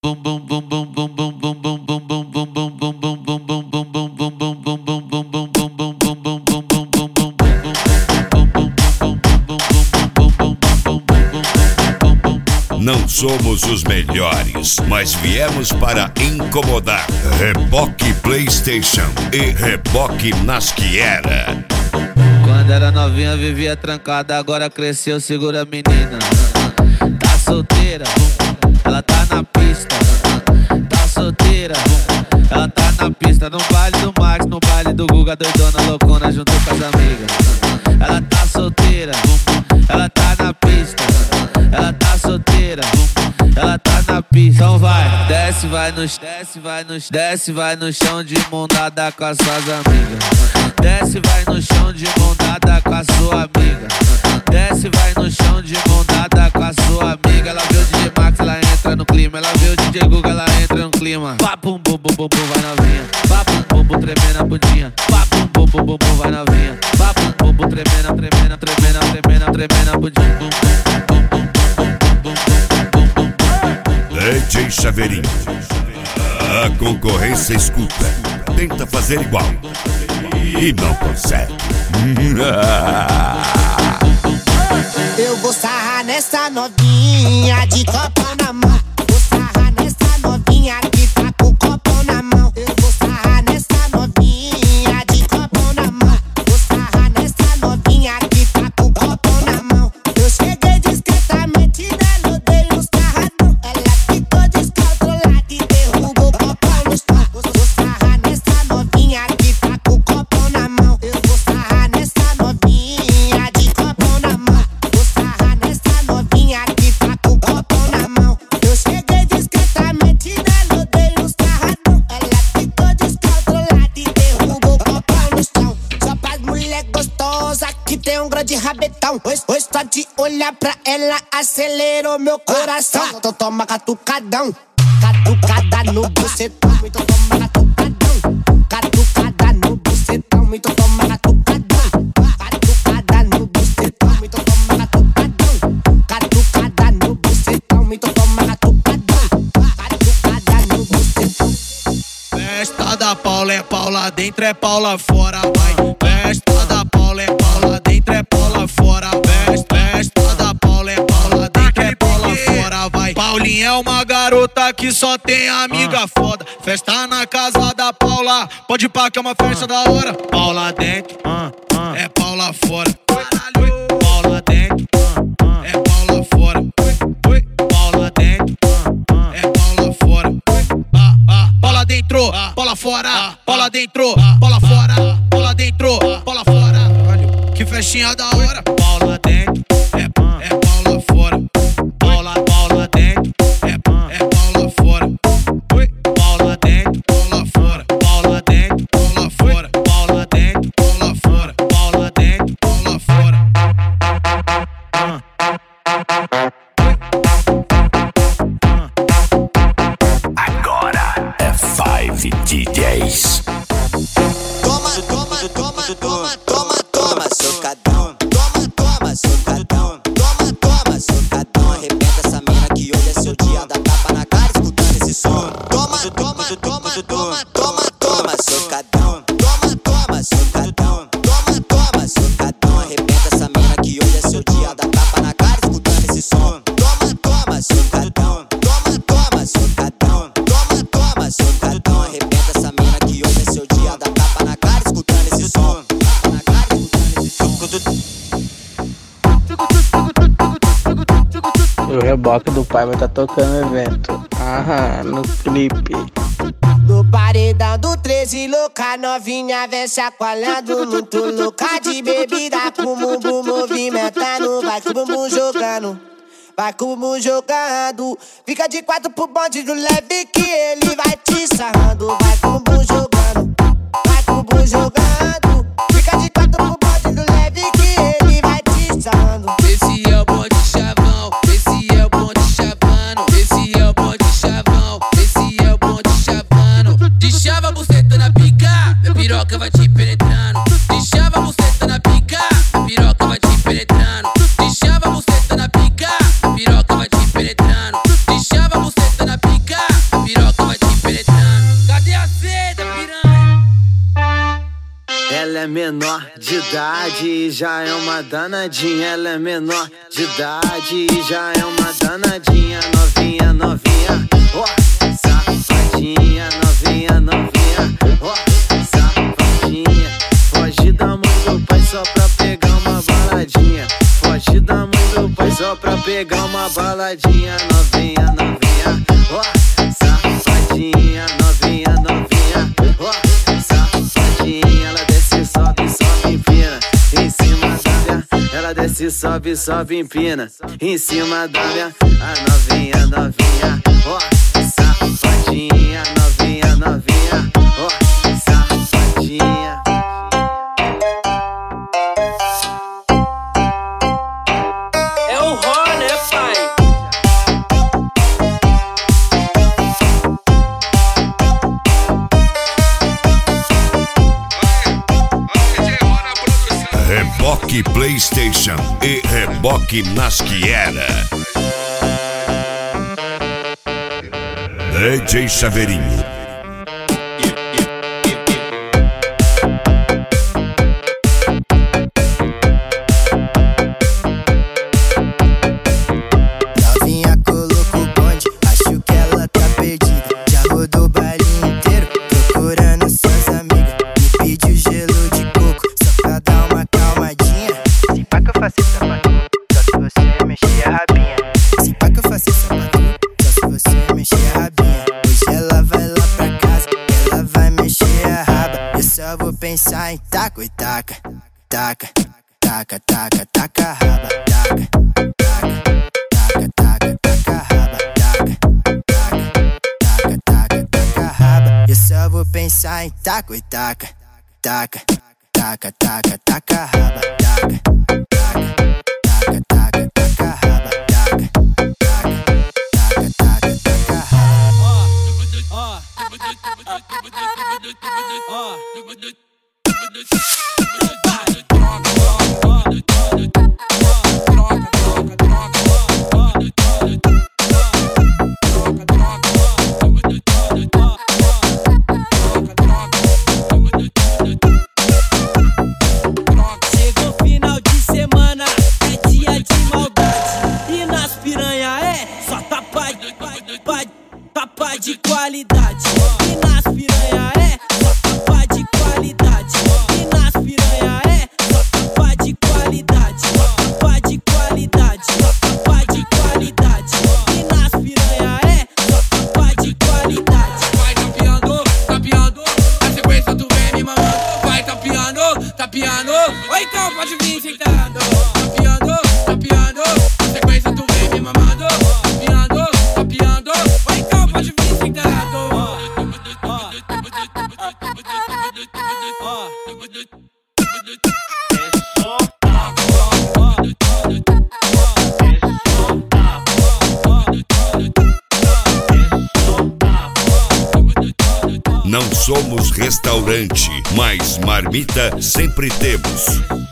Não somos os melhores, mas viemos para incomodar. Reboque PlayStation e Reboque Nasquiera. Quando era novinha vivia trancada, agora cresceu, segura a menina. Tá solteira, ela tá na pista. Tá solteira, ela tá na pista. No baile do Max, no baile do Guga, doidona, loucona, junto com as amigas. Ela tá solteira, ela tá na pista. Ela tá solteira, ela tá na pista. Então vai, desce, vai no desce, vai no chão de mão dada com as suas amigas. Desce, vai no chão de mão dada com a sua amiga. Desce, vai no chão de mão dada com a sua amiga. Ela vê o DJ Max, ela entra no clima. Ela vê o DJ Guga, ela entra no clima. Pá, pum, bum, bum, bum, bum, vai novinha. Pá, pum, bum, bum, tremendo a bundinha. Pá, pum, bum, bum, bum, bum, vai novinha. Pá, pum, bum, bum, tremendo, tremendo, tremendo, tremendo, tremendo a bundinha. Bum, bum, bum, bum. DJ Chaveirinho. A concorrência escuta, tenta fazer igual e não consegue. Eu vou sarrar nessa novinha de copão na mão. Vou sarrar nessa novinha que tá com o copão na mão. Eu vou sarrar nessa novinha de copão na mão. Vou sarrar nessa novinha que tá com o copão na mão. Eu cheguei discretamente nela, eu dei um sarradão. Ela ficou descontrolada e derrubou o copão no chão. Vou sarrar nessa novinha que tá com o copão na mão. Eu vou sarrar nessa novinha de copão na mão. Vou sarrar nessa novinha que tá com o copão na mão. Eu cheguei discretamente nela, eu dei um sarradão. Ela ficou descontrolada e derrubou o copão no chão. Só pras mulher gostosa que tem um grande rabetão. Hoje só de olhar pra ela acelerou meu coração. Então toma catucadão, catucada no bucetão. Então toma catucadão, catucada no bucetão. Então toma catucadão, catucada no bucetão. Então toma catucadão, catucada no bucetão. Então toma catucadão, catucada no bucetão. Festa da Paula é Paula dentro, é Paula fora, vai. Festa da Paula é Paula dentro, é Paula fora. Festa da Paula é Paula dentro, é Paula fora, vai. Paulinha é uma garota que só tem amiga foda. Festa na casa da Paula, pode pá que é uma festa da hora. Paula dentro, é Paula fora. Paula dentro, é Paula fora. Paula dentro, é Paula fora. Paula dentro, Paula fora. Paula dentro, Paula fora. Paula dentro, Paula fora. Que festinha da hora. Paula dentro, é Paula fora. Paula dentro, é Paula fora. Paula dentro, Paula fora. Paula dentro, Paula fora. Paula dentro, Paula fora. Paula dentro, Paula fora. Agora é 5 DJs. Toma, toma, toma, toma, toma, toma, socadão. Toma, toma, socadão. Toma, toma, socadão. Arrebenta essa mina que hoje é seu dia. Dá tapa na cara escutando esse som. Toma, toma, toma, toma, toma, toma, socadão. Toma, toma, socadão. Toma, toma, socadão. Arrebenta essa mina que hoje é seu dia. Dá tapa na cara escutando esse som. Toma, toma, socadão. Toma, toma, socadão. Toma, toma, socadão. Arrebenta essa mina que hoje é seu dia. Dá tapa na cara escutando esse som. Tapa na cara escutando esse som. O reboque do pai vai tá tocando no evento. Aham, no clipe. No paredão do 13 louca, novinha vem chacoalhando. Muito louca de bebida, com o bumbum movimentando. Vai com o bumbum jogando, vai com o bumbum jogando. Fica de quatro pro bonde do leve que ele vai te sarrando. Vai com o bumbum jogando, vai com o bumbum jogando. Fica de quatro pro bonde do leve que ele vai te sarrando. Esse é o bonde chavão, esse é o bonde chavano. Esse é o bonde chavão, esse é o bonde chavano. Deixava a buceta na pica, minha piroca vai te penetrando. Deixava a buceta na pica, minha piroca vai te penetrando. Deixava a buceta na pica, minha piroca vai te penetrando. Deixava a buceta na pica, menor de idade e já é uma danadinha. Ela é menor de idade e já é uma danadinha. Novinha, novinha, ó, safadinha. Novinha, novinha, ó, safadinha. Foge da mão do pai só pra pegar uma baladinha. Foge da mão do pai só pra pegar uma baladinha. Novinha, novinha, ó, safadinha. Novinha, novinha, ó, safadinha. Ela desce, sobe, sobe, empina em cima da minha. Ela desce, sobe, sobe, empina em cima da minha. A novinha, novinha, ó, safadinha. Novinha, novinha, ó, safadinha. É o Ró, né, pai? Reboque PlayStation e Reboque Nasquiera. DJ Chaveirinho. Novinha colocou o bonde, acho que ela tá perdida. Já rodou o baile inteiro, procurando suas amigas. Me pediu gelo de coco, só pra dar uma calmadinha. Se pá que eu faço essa patu, só se você mexer a rabinha. Se pá que eu faço essa patu, só se você mexer a rabinha. Hoje ela vai lá pra casa, ela vai mexer a raba. Eu só vou pensar em taco e taca, taca, taca, taca, taca a raba, taca, taca, taca, taca a raba, taca, taca, taca, taca a raba. Eu só vou pensar em taco e taca, taca, taca, taca, taca a raba, taca, taca, taca, taca a raba, taca, taca, taca, taca a raba. Chegou final de semana, é dia de maldade. E nas piranha é só tapa de qualidade. E nas piranha é só tapa de qualidade. E nas piranha é só tapa de qualidade. Tapa de qualidade, tapa de qualidade. E nas piranha é só tapa de qualidade. Vai tapeando, tapeando, na sequência tu vem me mamando. Vai tapeando, tapeando, ou então pode vir sentando. Tapeando, tapeando, na sequência tu vem me mamando. Tapeando, tapeando, ou então pode vir sentando. Não somos restaurante, mas marmita sempre temos.